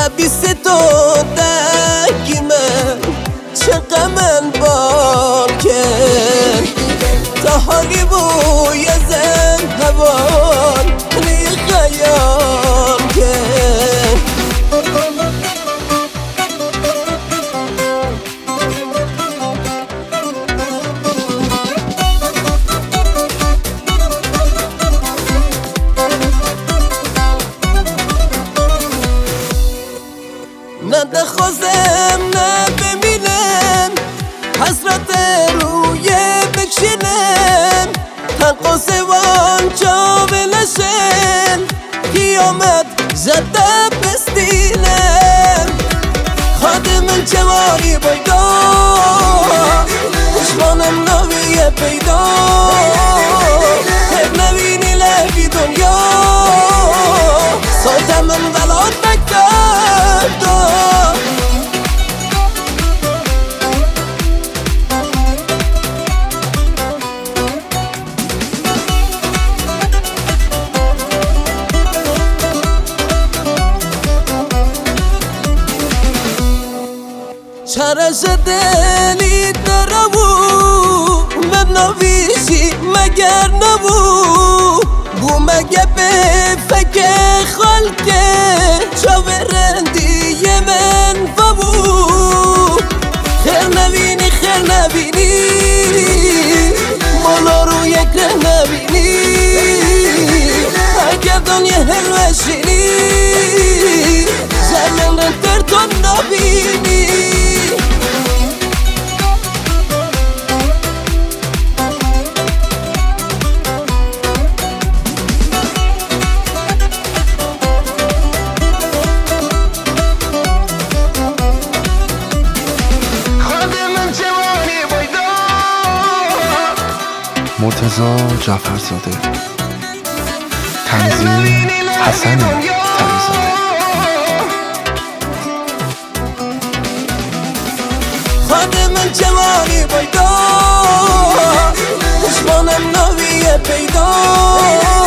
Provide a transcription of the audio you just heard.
لبیس تو دکی من چه غمن بار کن تا حالی بوی زن هوان ری خیال کن نه دخوازم نه ببینم حسرت روی بکشینم تنقص وان جا بلشن قیامت زده بستینم خادم جواری بیدا دشمانم نویه پیدا هر نوینی لفی دنیا صوتم من غلط بکرد چرش دلی دربو من نویشی مگر نبو بو مگه به فکر خلکه چاورندی من فبو خیر نبینی مولا رو یک ره نبینی اگر دنیا هلوشینی زمین رنتر تو نبینی مرتضی جعفرزاده، تنظیم حسن تقی‌زاده. خادم جوانی بیدا دشمانم نویه پیدا